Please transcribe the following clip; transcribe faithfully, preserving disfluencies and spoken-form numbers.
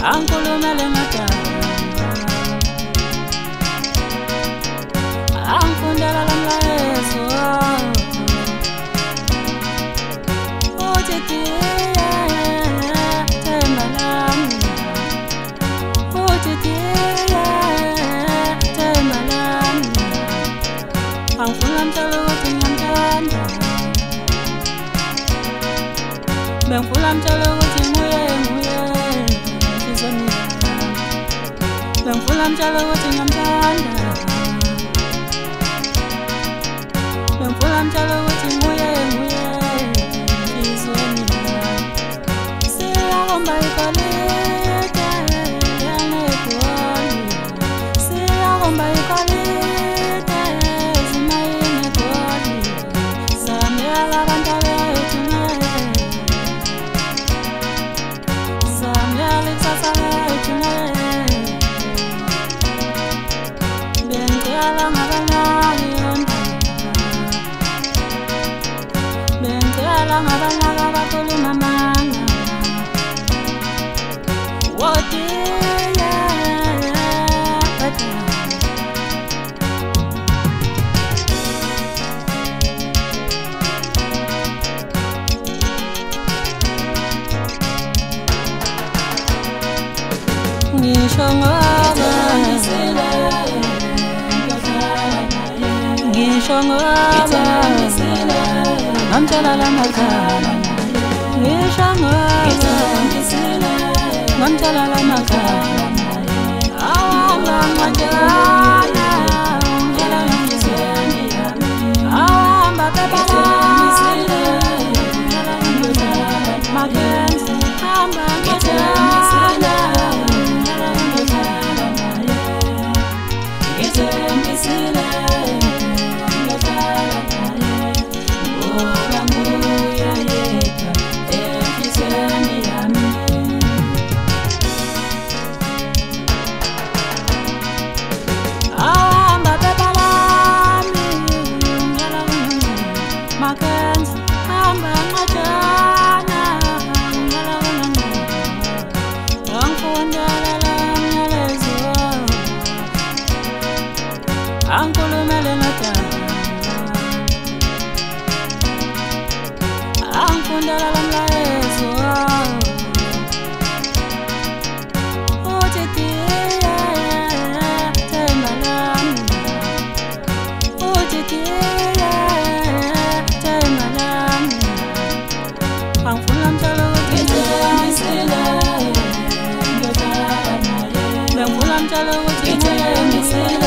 angikhulumele nodaba, angifundela lo mlayezo uthi diye themba lami, uthi diye themba lami, angifuna mtshela ukuthi ngiyamthanda, bengifuna mtshela ukuthi nguye nguye enhliziyweni yami, bengifuna mtshela ukuthi ngiyamthanda, bengifuna mtshela ukuthi nguye nguye enhliziyweni yami. Siyahamba ikolide yanegoli, siyahamba ikolide zimayini egoli, zamyela abantu bethu naye, zamyela ikusasa lethu naye, bengicela ngabanaki yona, bengicela ngabanaki abakhuluma amanga, wodiye bada. Ngisho ngoba ngisho ngoba ngamtshela lamakhala, ngisho ngoba ngamtshela lamakhala, awahamba nqanjana ngitshela enhliziyweni yami, awahamba bebala Mackenzie, hamba nqanjana ngithembisile ngiyohlala naye, ngoba nguye yedwa enhliziyweni yami. Awahamba bebalami ngiyala Mackenzie, hamba nqanjana ngiyala angifundela la myalezo, angikhulumele nodaba, angifundela lo mlayezo uthi diye themba lami, uthi diye themba lami, angifuna mtshela ukuthi ngithembisile ngiyohlala naye, bengifuna mtshela ukuthi ngithembisile